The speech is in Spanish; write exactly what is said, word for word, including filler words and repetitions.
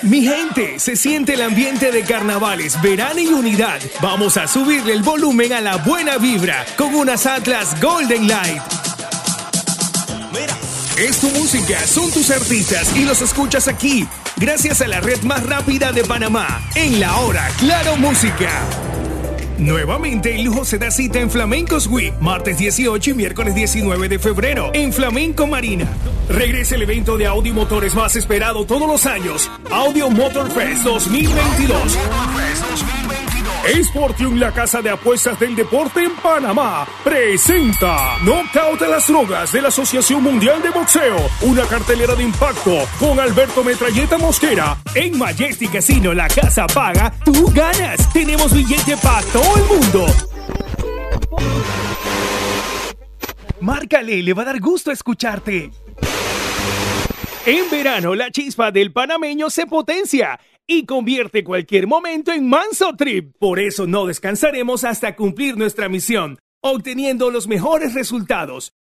Mi gente, se siente el ambiente de carnavales, verano y unidad. Vamos a subirle el volumen a la buena vibra con unas Atlas Golden Light. Es tu música, son tus artistas y los escuchas aquí, gracias a la red más rápida de Panamá, en la hora Claro Música. Nuevamente el lujo se da cita en Flamencos Week, martes dieciocho y miércoles diecinueve de febrero, en Flamenco Marina. Regresa el evento de audio y motores más esperado todos los años, Audio Motor Fest dos mil veintidós. Sportium, la casa de apuestas del deporte en Panamá, presenta Knockout a las drogas de la Asociación Mundial de Boxeo, una cartelera de impacto con Alberto Metralleta Mosquera. En Majestic Casino, la casa paga, tú ganas. Tenemos billete para todo el mundo. Márcale, le va a dar gusto escucharte. En verano, la chispa del panameño se potencia y convierte cualquier momento en manso trip. Por eso no descansaremos hasta cumplir nuestra misión, obteniendo los mejores resultados.